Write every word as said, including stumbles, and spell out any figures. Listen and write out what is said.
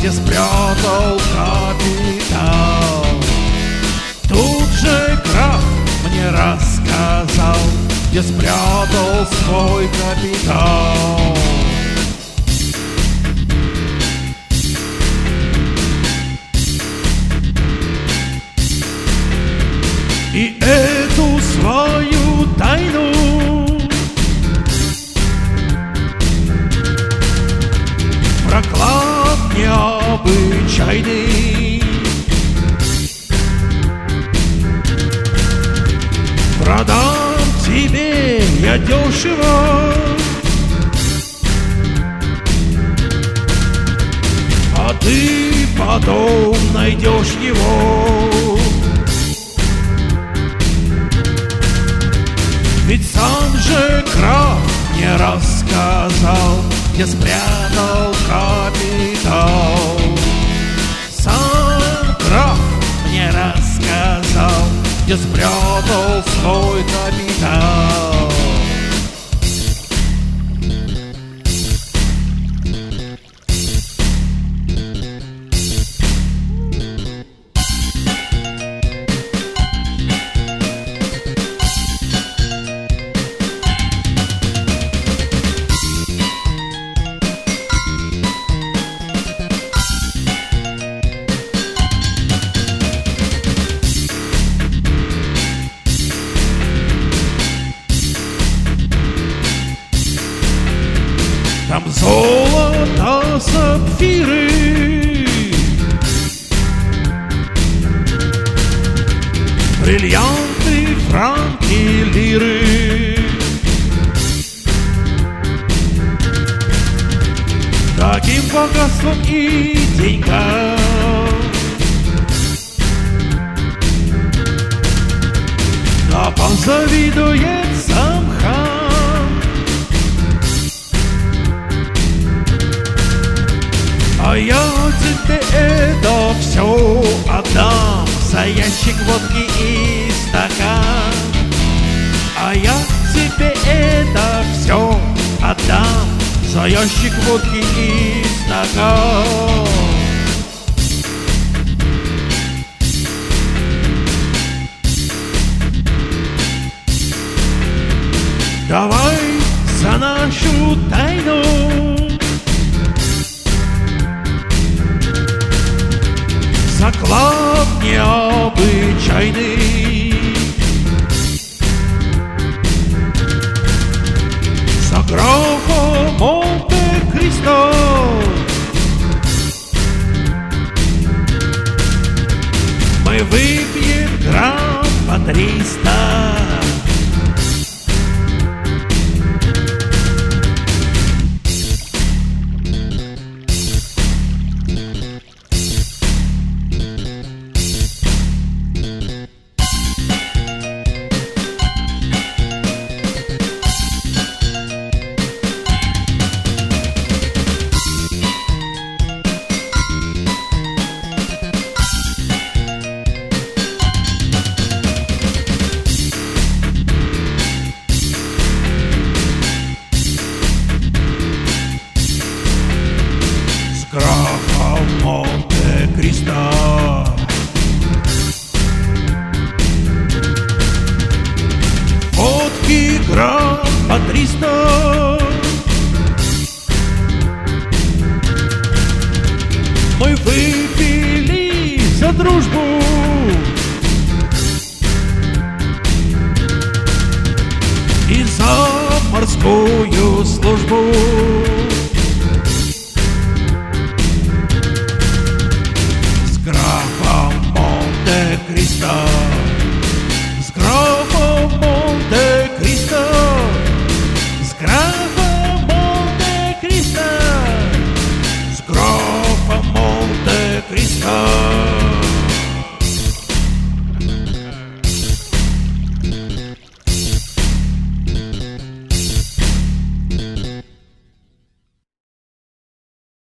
где спрятал капитал. Тут же граф мне рассказал, где спрятал свой капитал. И эту свою тайну проклад необычайный продам тебе я дешево, а ты потом найдешь его. Ведь сам же граф мне рассказал, где спрятал капитал. Сам граф мне рассказал, где спрятал свой капитал. Там золото, сапфиры, бриллианты, франки, лиры. Таким богатством и деньгам да позавидует сам хан. А я тебе это все отдам за ящик водки и стакан. А я тебе это все отдам за ящик водки и стакан. Давай за нашу тайну заклад необычайный, за графа Монте-Кристо. Мы выпьем грамм по триста. Графа Монте-Кристо водки грамм по триста. Мы выпили за дружбу и за морскую службу. Монте-Кристо, с графом Монте-Кристо, с графом